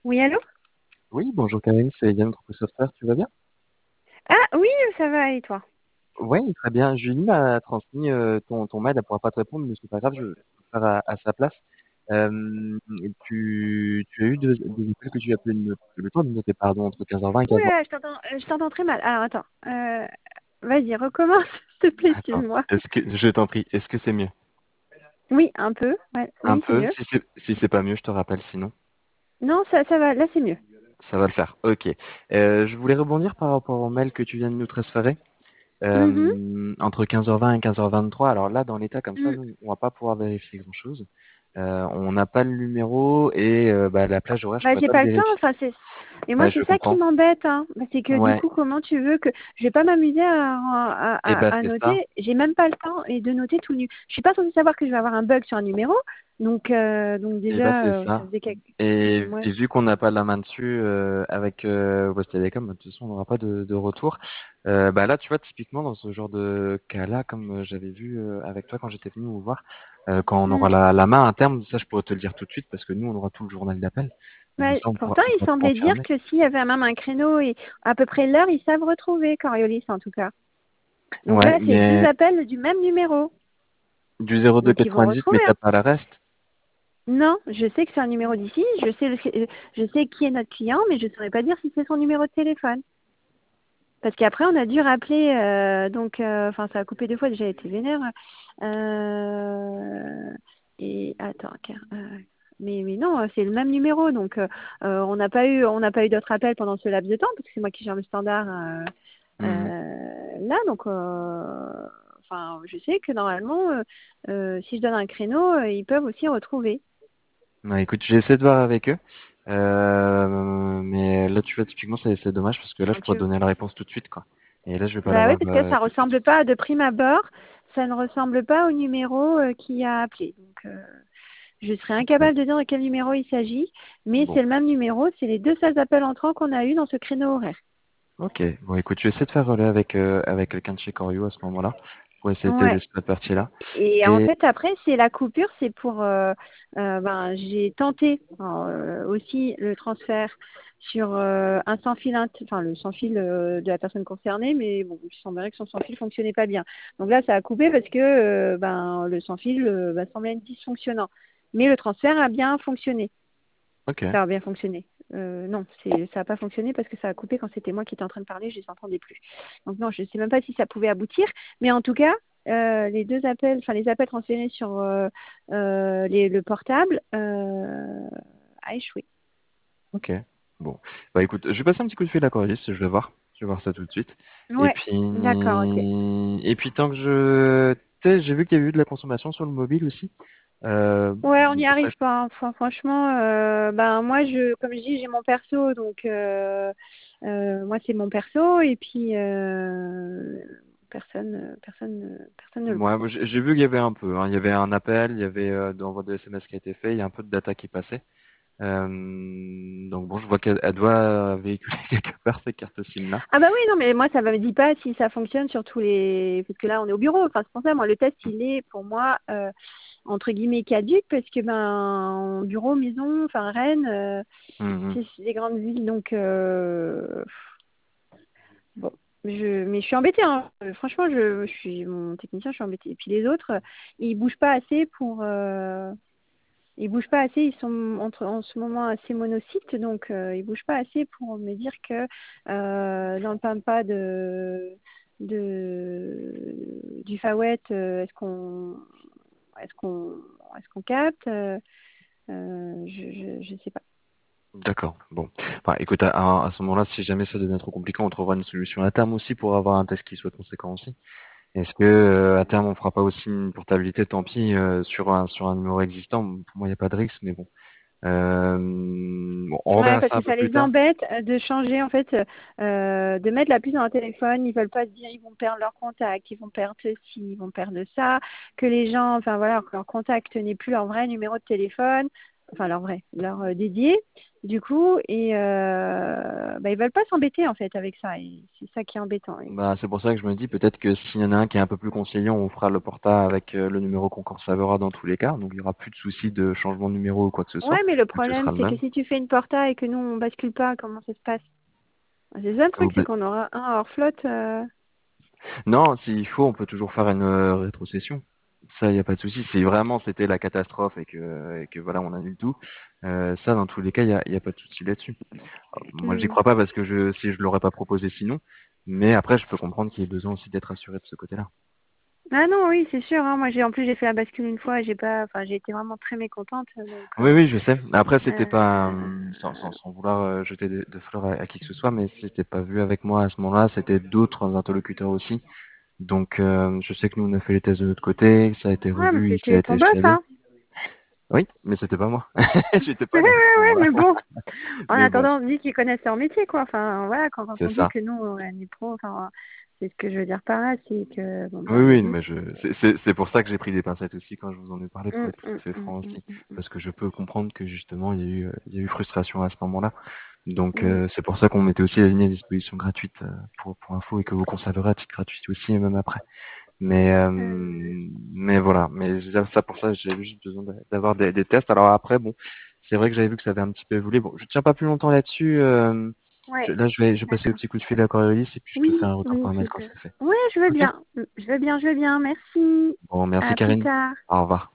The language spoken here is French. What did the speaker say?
Oui, allô? Oui, bonjour Karine, c'est Yann Troupe Software, tu vas bien? Ah oui, ça va, et toi? Oui, très bien. Julie m'a transmis ton mail, elle pourra pas te répondre, mais c'est pas grave, je vais le faire à sa place. Tu as eu des appels que tu as pu le temps de noter, pardon, entre 15h20 et Ouh 15h. là là, je t'entends très mal. Alors, attends. Vas-y, recommence, s'il te plaît, Attends, excuse-moi. je t'en prie, est-ce que c'est mieux? Oui, un peu. Ouais. Un Oui, c'est peu, mieux. si c'est pas mieux, je te rappelle sinon. Non, ça va, là, c'est mieux. Ça va le faire. Ok. Je voulais rebondir par rapport au mail que tu viens de nous transférer. Mhm. Entre 15h20 et 15h23. Alors là, dans l'état comme ça, Mm. nous, on va pas pouvoir vérifier grand-chose. On n'a pas le numéro et la plage horaire, je Bah, pourrais j'ai pas le pas le temps. vérifier. Enfin, c'est. Et moi, Ouais, je c'est ça qui comprends. m'embête, hein. Bah, c'est que du Ouais, coup, comment tu veux que je vais pas m'amuser et bah à c'est ça. noter. J'ai même pas le temps et de noter tout nu. Je suis pas censée savoir que je vais avoir un bug sur un numéro. Donc Et bah déjà, c'est ça ça. faisait quelques. Moi, Et vu qu'on n'a pas la main dessus avec Bouygues Telecom, de toute façon, on n'aura pas de retour. Là, tu vois, typiquement dans ce genre de cas-là, comme j'avais vu avec toi quand j'étais venu vous voir, quand on aura mm. la main à terme, ça je pourrais te le dire tout de suite parce que nous, on aura tout le journal d'appel. Ouais, Ça, pourtant, on il pourra te semblait dire confirmer. que s'il y avait même un créneau et à peu près l'heure, ils savent retrouver Coriolis en tout cas. Donc Ouais, là, c'est deux mais appels du même numéro. du 02 Donc ils vont 98, mais retrouver, t'as hein. pas la reste. Non, je sais que c'est un numéro d'ici, je sais qui est notre client, mais je ne saurais pas dire si c'est son numéro de téléphone. Parce qu'après, on a dû rappeler, enfin, ça a coupé deux fois, déjà, été vénère. Euh, et attends, mais non, c'est le même numéro, donc on n'a pas eu d'autres appels pendant ce laps de temps, parce que c'est moi qui gère le standard Hmm. là, donc, enfin, je sais que normalement, si je donne un créneau, ils peuvent aussi retrouver. Ouais, écoute, j'ai essayé de voir avec eux. Mais là, tu vois, typiquement, c'est dommage parce que là, je pourrais te Tu, donner la réponse tout de suite, quoi. Et là, je vais pas Bah oui, l'avoir parce que ça tout de suite. ressemble pas, de prime abord, ça ne ressemble pas au numéro qui a appelé. Donc, je serais Ok. incapable de dire de quel numéro il s'agit, mais Bon. c'est le même numéro, c'est les deux seuls appels entrants qu'on a eu dans ce créneau horaire. Ok. Bon, écoute, je vais essayer de faire relais avec quelqu'un de chez Corio à ce moment-là pour essayer de t'aider Ouais. sur cette partie-là. Et en Et fait, après, c'est la coupure, c'est pour, j'ai tenté aussi le transfert sur un sans fil, enfin le sans fil de la personne concernée, mais bon, il semblerait que son sans fil fonctionnait pas bien. Donc là, ça a coupé parce que le sans fil semblait être dysfonctionnant. Mais le transfert a bien fonctionné. ok. Ça a bien fonctionné. Non, ça n'a pas fonctionné parce que ça a coupé quand c'était moi qui étais en train de parler, je ne les entendais plus. Donc non, je ne sais même pas si ça pouvait aboutir, mais en tout cas, les deux appels, enfin les appels transférés sur le portable a échoué. Ok. Bon. Bah écoute, je vais passer un petit coup de fil à Coris, je vais voir. Je vais voir ça tout de suite. Et Ouais, puis d'accord, ok. tant que je tu sais, j'ai vu qu'il y a eu de la consommation sur le mobile aussi. Ouais, on n'y Après, arrive pas, hein. Enfin, franchement, moi, comme je dis, j'ai mon perso, donc moi, c'est mon perso, et puis personne ne le moi, prend. j'ai vu qu'il y avait un peu, hein. Il y avait un appel, il y avait d'envoi de SMS qui a été fait, il y a un peu de data qui passait. Donc bon, je vois qu'elle doit véhiculer quelque part ces cartes SIM là. Ah bah oui, non, mais moi, ça me dit pas si ça fonctionne sur tous les. Parce que là, on est au bureau. Enfin, c'est pour ça, moi, le test, il est pour moi entre guillemets caduque parce que bureau, maison, enfin Rennes, Mhm. c'est des grandes villes, donc bon. Mais je suis embêtée, hein. Franchement, je suis mon technicien, je suis embêtée. Et puis les autres, ils bougent pas assez pour. Ils bougent pas assez, ils sont en ce moment assez monocytes, donc ils bougent pas assez pour me dire que dans le pampa du Fawet, est-ce qu'on est-ce qu'on capte je sais pas. D'accord. Bon. Enfin, écoute, à ce moment-là, si jamais ça devient trop compliqué, on trouvera une solution à terme aussi pour avoir un test qui soit conséquent aussi. Est-ce que à terme on fera pas aussi une portabilité, tant pis, sur un numéro existant? Pour moi, il n'y a pas de risque, mais bon. Bon, on Ouais, reverra parce ça un que peu ça plus les tard. embête de changer en fait, de mettre la puce dans leur téléphone. Ils veulent pas se dire ils vont perdre leur contact, ils vont perdre ceci, ils vont perdre ça, que les gens, enfin voilà, que leur contact n'est plus leur vrai numéro de téléphone. enfin leur vrai, leur dédié, du coup, et ils veulent pas s'embêter en fait avec ça, et c'est ça qui est embêtant. Bah, c'est pour ça que je me dis peut-être que s'il y en a un qui est un peu plus conciliant, on fera le porta avec le numéro qu'on conservera dans tous les cas. Donc il y aura plus de soucis de changement de numéro ou quoi que ce soit, Ouais, mais le vu que ce problème, sera le c'est que même. si tu fais une porta et que nous, on bascule pas, comment ça se passe? C'est ça le truc, c'est qu'on aura un hors flotte. Non, s'il faut, on peut toujours faire une rétrocession. Ça, il n'y a pas de souci. Si vraiment c'était la catastrophe et que voilà, on annule tout, ça, dans tous les cas, y a pas de souci là-dessus. Moi, j'y Hmm. crois pas parce que si je l'aurais pas proposé sinon. Mais après, je peux comprendre qu'il y ait besoin aussi d'être assuré de ce côté-là. Ah non, oui, c'est sûr. Hein. Moi, en plus, j'ai fait la bascule une fois et j'ai été vraiment très mécontente. Donc, Oui, oui, je sais. Après, c'était pas, euh, sans vouloir jeter de fleurs à qui que ce soit, mais c'était pas vu avec moi à ce moment-là. C'était d'autres interlocuteurs aussi. Donc, je sais que nous, on a fait les tests de notre côté, ça a été ouais, mais revu, ça a c'était été ton boss, chialé. hein. Oui, mais c'était pas moi. J'étais Ouais, pas là à ce ouais, moment-là. mais bon. En Mais bon, attendant, on dit qu'ils connaissent leur métier, quoi. Enfin, voilà, quand c'est on dit ça. que nous, on est pro, enfin, c'est ce que je veux dire par là, c'est que, bon, Oui, bah, oui, vas-y. mais c'est pour ça que j'ai pris des pincettes aussi quand je vous en ai parlé, pour Hum, être tout à hum, fait hum, franc hum, aussi, hum, parce que je peux comprendre que justement il y a eu frustration à ce moment-là. Donc hum. c'est pour ça qu'on mettait aussi la ligne à disposition gratuite pour info et que vous conserverez à titre gratuit aussi et même après. Mais euh, Euh, mais voilà, mais ça pour ça j'ai juste besoin d'avoir des tests. Alors après bon, c'est vrai que j'avais vu que ça avait un petit peu évolué. Bon, je tiens pas plus longtemps là-dessus. ouais, Là je vais passer le d'accord. petit coup de fil à Coriolis et puis je te fais Oui, un retour oui, par mail s'il quand te. c'est fait. Ouais, je veux Ok? bien. Je veux bien, je veux bien. Merci. Bon, merci À plus Karine. tard. Au revoir.